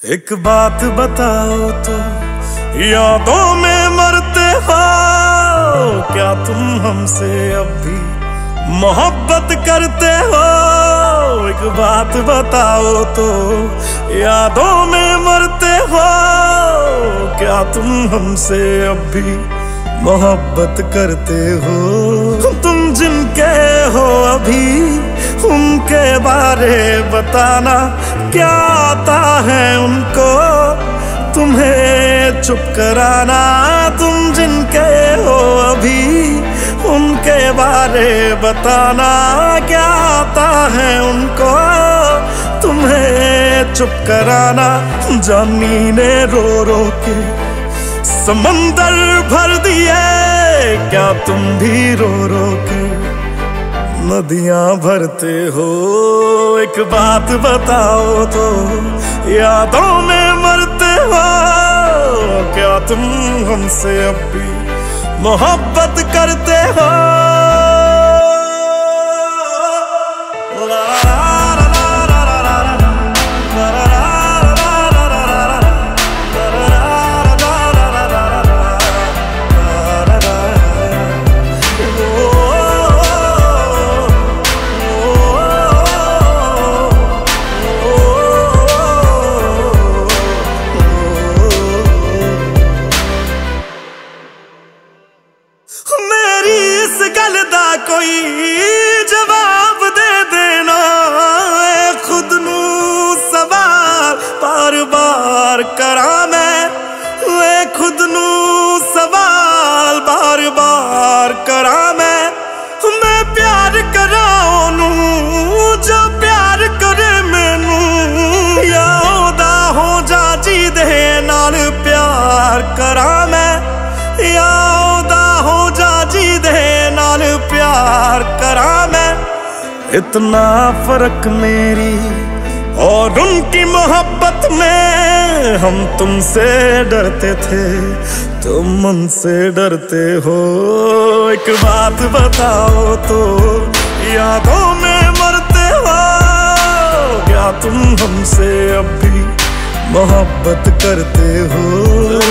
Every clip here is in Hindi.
एक बात बताओ तो यादों में मरते हो क्या तुम हमसे अब भी मोहब्बत करते हो। एक बात बताओ तो यादों में मरते हो क्या तुम हमसे अब भी मोहब्बत करते हो। तुम जिनके हो अभी उनके बारे बताना क्या आता है उनको तुम्हें चुप कराना। तुम जिनके हो अभी उनके बारे बताना क्या आता है उनको तुम्हें चुप कराना। जानी ने रो रो के समंदर भर दिए क्या तुम भी रो रो के नदियां भरते हो। एक बात बताओ तो यादों में मरते हो क्या तुम हमसे अब भी मोहब्बत करते हो। मेरी इस गल दा कोई जवाब दे देना खुद नू सवाल बार बार करा मैं खुद नू सवाल बार बार करा मैं प्यार करा ओनू जो प्यार करे मैनू या ओदा हो जा जी दे नाल प्यार करा मैं या नाल प्यार करा मैं। इतना फर्क मेरी और उनकी मोहब्बत में हम तुमसे डरते थे तुम उनसे डरते हो। एक बात बताओ तो यादों में मरते हो क्या तुम हमसे अब भी मोहब्बत करते हो।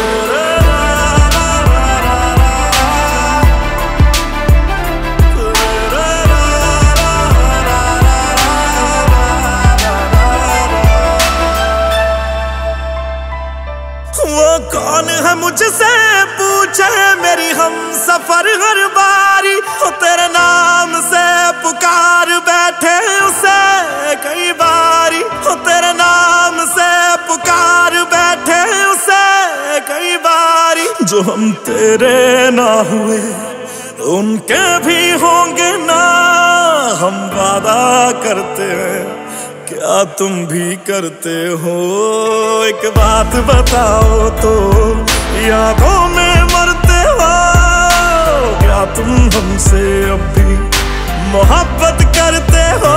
वो कौन है मुझसे पूछे मेरी हम सफर हर बारी तेरे नाम से पुकार बैठे उसे कई बारी तेरे नाम से पुकार बैठे उसे कई बारी। जो हम तेरे ना हुए उनके भी होंगे ना हम वादा करते हैं क्या तुम भी करते हो। एक बात बताओ तो यादों में मरते हो क्या तुम हमसे अब भी मोहब्बत करते हो।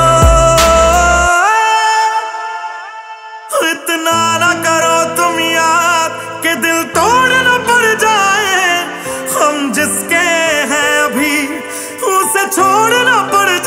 इतना ना करो तुम याद कि दिल तोड़ न पड़ जाए हम जिसके हैं अभी उसे छोड़ न पड़